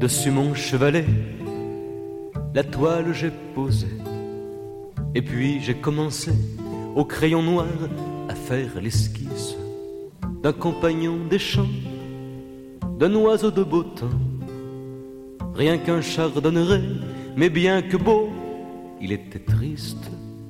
Dessus mon chevalet, la toile j'ai posé. Et puis j'ai commencé, au crayon noir, à faire l'esquisse d'un compagnon des champs, d'un oiseau de beau temps. Rien qu'un chardonneret, mais bien que beau, il était triste.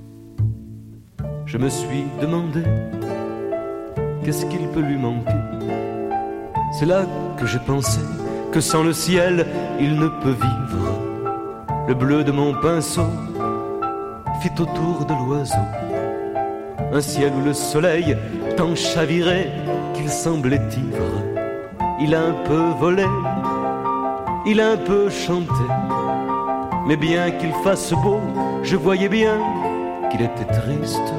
Je me suis demandé, qu'est-ce qu'il peut lui manquer? C'est là que j'ai pensé que sans le ciel, il ne peut vivre. Le bleu de mon pinceau fit autour de l'oiseau un ciel où le soleil tant chavirait qu'il semblait ivre. Il a un peu volé, il a un peu chanté, mais bien qu'il fasse beau, je voyais bien qu'il était triste.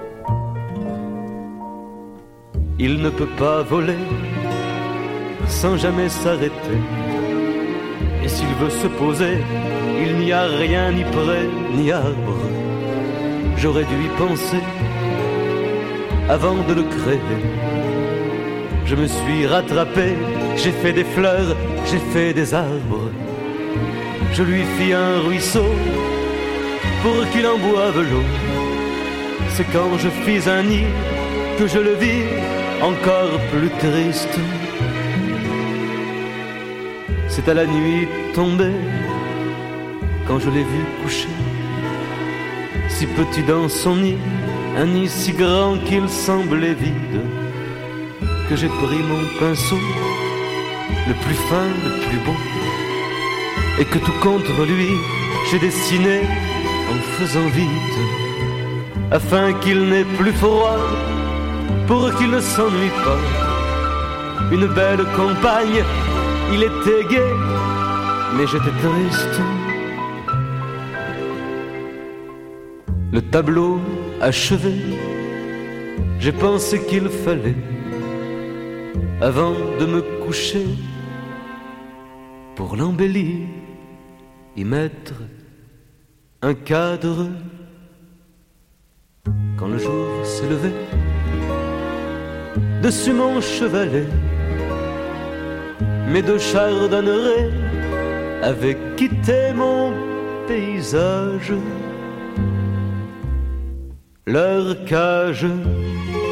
Il ne peut pas voler sans jamais s'arrêter, et s'il veut se poser, il n'y a rien ni près ni arbre. J'aurais dû y penser avant de le créer. Je me suis rattrapé, j'ai fait des fleurs, j'ai fait des arbres. Je lui fis un ruisseau pour qu'il en boive l'eau. C'est quand je fis un nid que je le vis encore plus triste. C'est à la nuit tombée, quand je l'ai vu coucher, si petit dans son nid, un nid si grand qu'il semblait vide, que j'ai pris mon pinceau, le plus fin, le plus beau, et que tout contre lui, j'ai dessiné en faisant vite, afin qu'il n'ait plus froid, pour qu'il ne s'ennuie pas. Une belle compagne, il était gai, mais j'étais triste. Le tableau achevé, j'ai pensé qu'il fallait, avant de me coucher, pour l'embellir, y mettre un cadre. Quand le jour s'est levé, dessus mon chevalet, mes deux chardonnerets avaient quitté mon paysage. Leur cage